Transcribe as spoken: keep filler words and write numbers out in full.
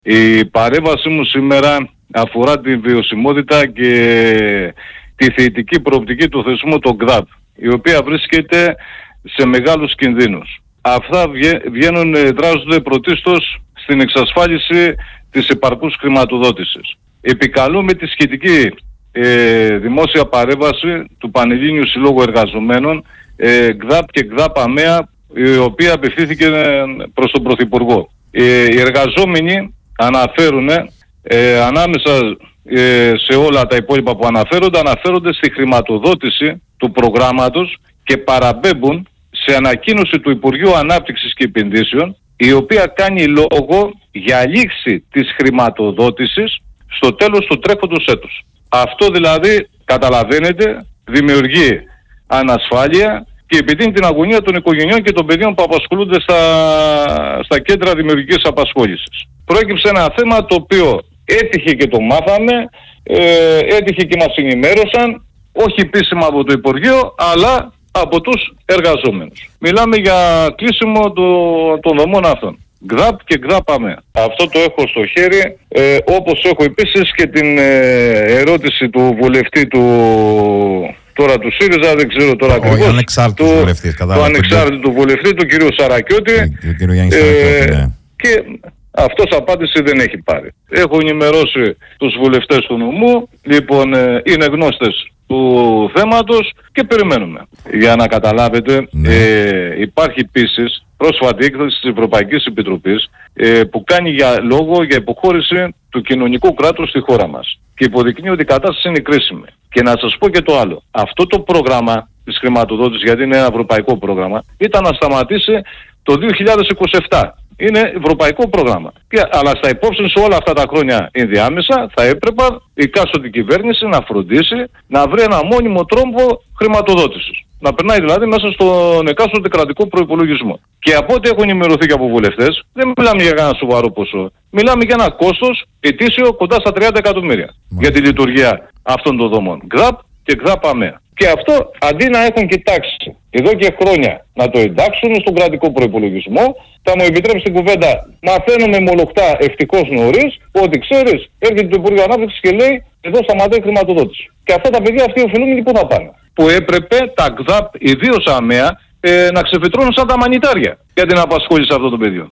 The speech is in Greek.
Η παρέμβασή μου σήμερα αφορά τη βιωσιμότητα και τη θεϊτική προοπτική του θεσμού των ΚΔΑΠ, η οποία βρίσκεται σε μεγάλους κινδύνους. Αυτά βγαίνουν, δράζονται πρωτίστως στην εξασφάλιση της επαρκούς χρηματοδότησης. Επικαλούμε τη σχετική ε, δημόσια παρέμβαση του Πανελλήνιου Συλλόγου Εργαζομένων ε, ΚΔΑΠ και ΚΔΑΠ ΑΜΕΑ, η οποία απευθύνθηκε προς τον Πρωθυπουργό. Ε, οι εργαζόμενοι αναφέρουν ε, ανάμεσα ε, σε όλα τα υπόλοιπα που αναφέρονται, αναφέρονται στη χρηματοδότηση του προγράμματος και παραπέμπουν σε ανακοίνωση του Υπουργείου Ανάπτυξης και Επενδύσεων, η οποία κάνει λόγο για λήξη της χρηματοδότησης στο τέλος του τρέχοντος έτους. Αυτό δηλαδή, καταλαβαίνετε, δημιουργεί ανασφάλεια και επιδίνει την αγωνία των οικογενειών και των παιδιών που απασχολούνται στα, στα κέντρα δημιουργικής απασχόλησης. Προέκυψε ένα θέμα το οποίο έτυχε και το μάθαμε, ε, έτυχε και μας ενημέρωσαν, όχι επίσημα από το Υπουργείο, αλλά από τους εργαζόμενους. Μιλάμε για κλείσιμο το, των δομών αυτών. ΚΔΑΠ και ΚΔΑΠ ΑΜΕΑ. Αυτό το έχω στο χέρι, ε, όπως έχω επίσης και την ε, ερώτηση του βουλευτή του, τώρα του ΣΥΡΙΖΑ, δεν ξέρω τώρα ακριβώς. Ο ανεξάρτητος του, βουλευτής, του ανεξάρτητου βουλευτή, του κ. Σαρακιώτη. Του κ. Γιάννη Σαρακιώτη, ναι. Και αυτός απάντηση δεν έχει πάρει. Έχω ενημερώσει τους βουλευτές του νομού, λοιπόν ε, είναι γνώστες του θέματος και περιμένουμε. Για να καταλάβετε, ναι. ε, υπάρχει επίσης πρόσφατη έκθεση της Ευρωπαϊκής Επιτροπής ε, που κάνει για λόγο για υποχώρηση του κοινωνικού κράτους στη χώρα μας και υποδεικνύει ότι η κατάσταση είναι κρίσιμη. Και να σας πω και το άλλο. Αυτό το πρόγραμμα της χρηματοδότησης, γιατί είναι ένα ευρωπαϊκό πρόγραμμα, ήταν να σταματήσει το δύο χιλιάδες είκοσι επτά. Είναι ευρωπαϊκό πρόγραμμα. Και, αλλά στα υπόψη σε όλα αυτά τα χρόνια ενδιάμεσα θα έπρεπε η κάστοτε κυβέρνηση να φροντίσει να βρει ένα μόνιμο τρόπο χρηματοδότησης. Να περνάει δηλαδή μέσα στον εκάστοτε κρατικό προϋπολογισμό. Και από ό,τι έχω ενημερωθεί και από βουλευτές, δεν μιλάμε για κανένα σοβαρό ποσό. Μιλάμε για ένα κόστος ετήσιο κοντά στα τριάντα εκατομμύρια mm. για τη λειτουργία αυτών των δομών. ΚΔΑΠ και ΚΔΑΠ ΑΜΕΑ. Και αυτό αντί να έχουν κοιτάξει εδώ και χρόνια να το εντάξουν στον κρατικό προϋπολογισμό, θα μου επιτρέψει την κουβέντα, μαθαίνουμε μολοχτά ευτυχώς νωρίς ότι ξέρεις, έρχεται το Υπουργείο Ανάπτυξης και λέει εδώ σταματάει η χρηματοδότηση. Και αυτά τα παιδιά, αυτοί οι οφειλούμενοι πού θα πάνε. Που έπρεπε τα ΚΔΑΠ, ιδίως ΑΜΕΑ, ε, να ξεφυτρώνουν σαν τα μανιτάρια για την απασχόληση αυτών των παιδιών.